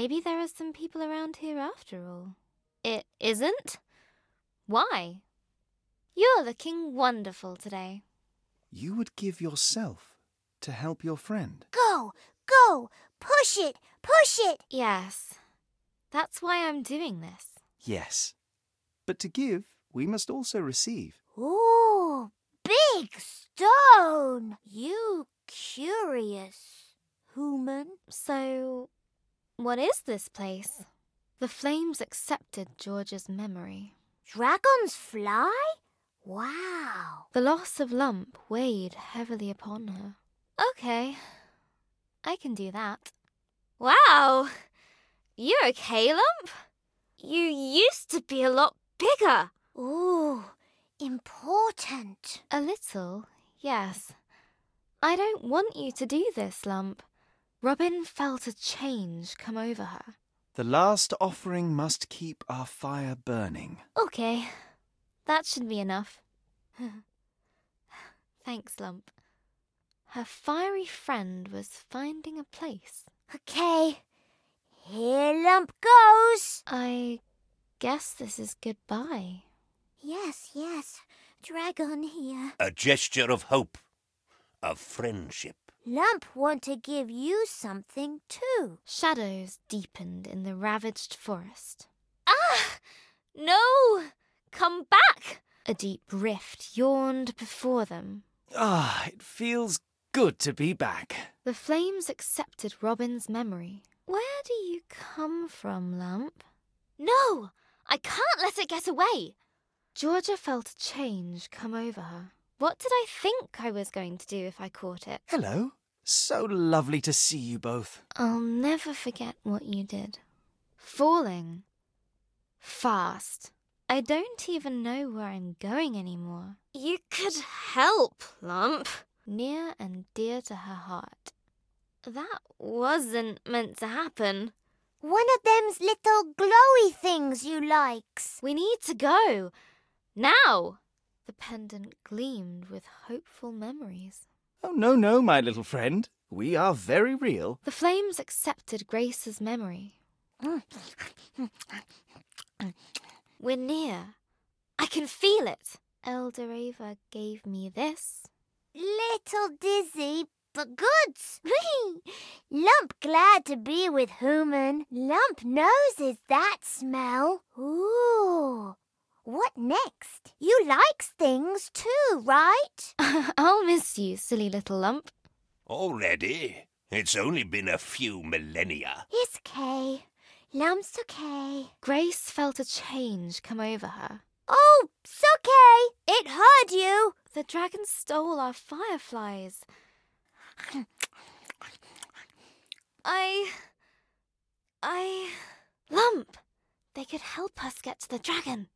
Maybe there are some people around here after all. It isn't? Why? You're looking wonderful today. You would give yourself to help your friend. Go, go, push it, push it. Yes, that's why I'm doing this. Yes. But to give, we must also receive. Ooh, big stone. You curious human. So, what is this place? The flames accepted George's memory. Dragons fly? Wow. The loss of Lump weighed heavily upon her. Okay, I can do that. Wow! You're okay, Lump? You used to be a lot bigger. Ooh, important. A little, yes. I don't want you to do this, Lump. Robin felt a change come over her. The last offering must keep our fire burning. Okay, that should be enough. Thanks, Lump. Her fiery friend was finding a place. Okay, here Lump goes. I guess this is goodbye. Yes, dragon here. A gesture of hope, of friendship. Lump want to give you something too. Shadows deepened in the ravaged forest. Ah! No! Come back! A deep rift yawned before them. It feels good to be back. The flames accepted Robin's memory. Where do you come from, Lump? No! I can't let it get away! Georgia felt a change come over her. What did I think I was going to do if I caught it? Hello. So lovely to see you both. I'll never forget what you did. Falling. Fast. I don't even know where I'm going anymore. You could help, Lump. Near and dear to her heart. That wasn't meant to happen. One of them's little glowy things you likes. We need to go. Now. The pendant gleamed with hopeful memories. Oh, no, my little friend. We are very real. The flames accepted Grace's memory. We're near. I can feel it. Elder Ava gave me this. Little dizzy, but good. Lump glad to be with human. Lump noses that smell. Ooh. What next? You likes things too, right? I'll miss you, silly little Lump. Already? It's only been a few millennia. It's okay. Lump's okay. Grace felt a change come over her. Oh, it's okay. It heard you. The dragon stole our fireflies. Lump! They could help us get to the dragon.